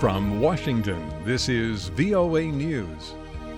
From Washington, this is VOA News.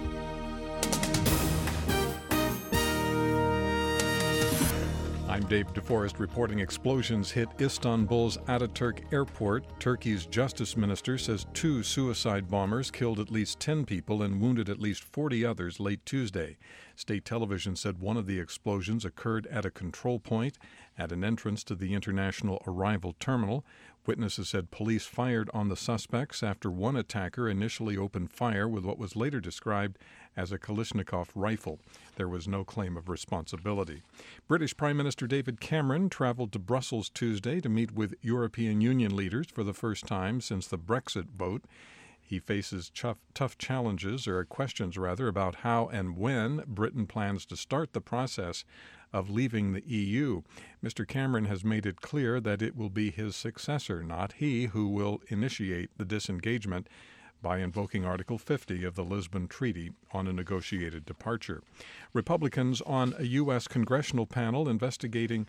I'm Dave DeForest reporting explosions hit Istanbul's Ataturk Airport. Turkey's justice minister says 2 suicide bombers killed at least 10 people and wounded at least 40 others late Tuesday. State television said one of the explosions occurred at a control point at an entrance to the international arrival terminal. Witnesses said police fired on the suspects after one attacker initially opened fire with what was later described as a Kalashnikov rifle. There was no claim of responsibility. British Prime Minister David Cameron traveled to Brussels Tuesday to meet with European Union leaders for the first time since the Brexit vote. He faces tough challenges, or questions rather, about how and when Britain plans to start the process of leaving the EU. Mr. Cameron has made it clear that it will be his successor, not he, who will initiate the disengagement by invoking Article 50 of the Lisbon Treaty on a negotiated departure. Republicans on a U.S. congressional panel investigation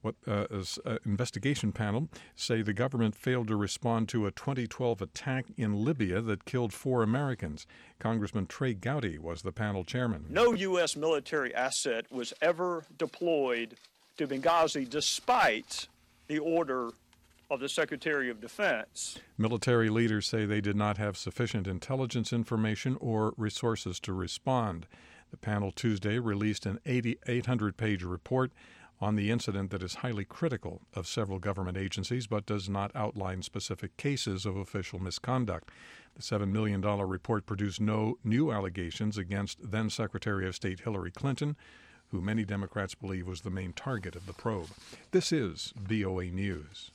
panel say the government failed to respond to a 2012 attack in Libya that killed 4 Americans. Congressman Trey Gowdy was the panel chairman. No U.S. military asset was ever deployed to Benghazi despite the order of the Secretary of Defense. Military leaders say they did not have sufficient intelligence information or resources to respond. The panel Tuesday released an 800-page report on the incident that is highly critical of several government agencies but does not outline specific cases of official misconduct. The $7 million report produced no new allegations against then-Secretary of State Hillary Clinton, who many Democrats believe was the main target of the probe. This is VOA News.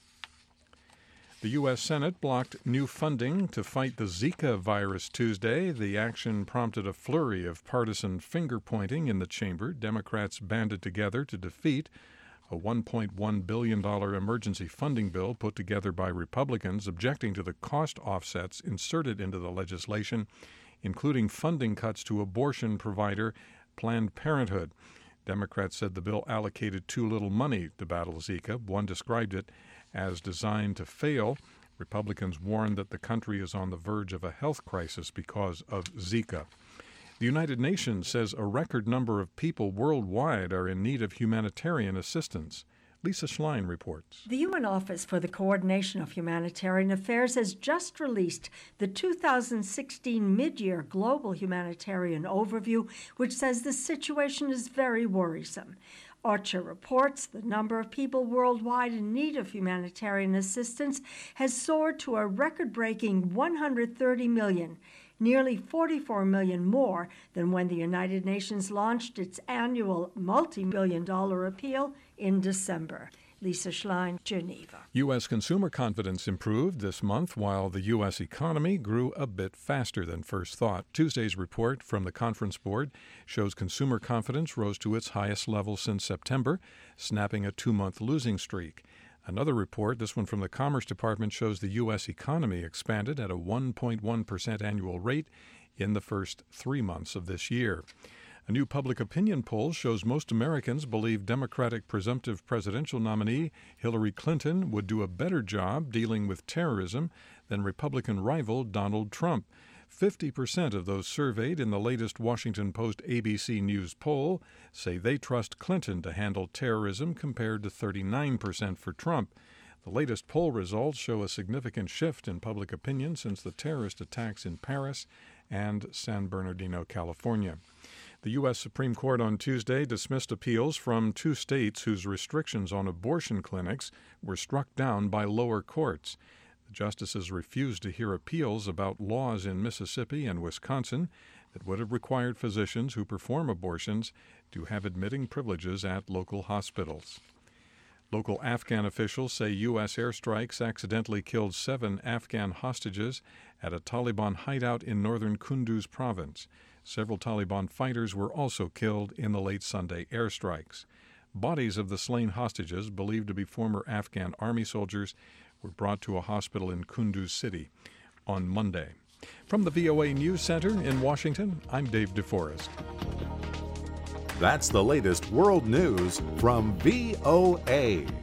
The U.S. Senate blocked new funding to fight the Zika virus Tuesday. The action prompted a flurry of partisan finger-pointing in the chamber. Democrats banded together to defeat a $1.1 billion emergency funding bill put together by Republicans, objecting to the cost offsets inserted into the legislation, including funding cuts to abortion provider Planned Parenthood. Democrats said the bill allocated too little money to battle Zika. One described it as designed to fail. Republicans warned that the country is on the verge of a health crisis because of Zika. The United Nations says a record number of people worldwide are in need of humanitarian assistance. Lisa Schlein reports. The UN Office for the Coordination of Humanitarian Affairs has just released the 2016 mid-year Global Humanitarian Overview, which says the situation is very worrisome. OCHA reports the number of people worldwide in need of humanitarian assistance has soared to a record-breaking 130 million, nearly 44 million more than when the United Nations launched its annual multi-billion-dollar appeal in December. Lisa Schlein, Geneva. U.S. consumer confidence improved this month while the U.S. economy grew a bit faster than first thought. Tuesday's report from the Conference Board shows consumer confidence rose to its highest level since September, snapping a 2-month losing streak. Another report, this one from the Commerce Department, shows the U.S. economy expanded at a 1.1% annual rate in the first 3 months of this year. A new public opinion poll shows most Americans believe Democratic presumptive presidential nominee Hillary Clinton would do a better job dealing with terrorism than Republican rival Donald Trump. 50% of those surveyed in the latest Washington Post ABC News poll say they trust Clinton to handle terrorism compared to 39% for Trump. The latest poll results show a significant shift in public opinion since the terrorist attacks in Paris and San Bernardino, California. The U.S. Supreme Court on Tuesday dismissed appeals from 2 states whose restrictions on abortion clinics were struck down by lower courts. The justices refused to hear appeals about laws in Mississippi and Wisconsin that would have required physicians who perform abortions to have admitting privileges at local hospitals. Local Afghan officials say U.S. airstrikes accidentally killed 7 Afghan hostages at a Taliban hideout in northern Kunduz province. Several Taliban fighters were also killed in the late Sunday airstrikes. Bodies of the slain hostages, believed to be former Afghan army soldiers, were brought to a hospital in Kunduz City on Monday. From the VOA News Center in Washington, I'm Dave DeForest. That's the latest world news from VOA.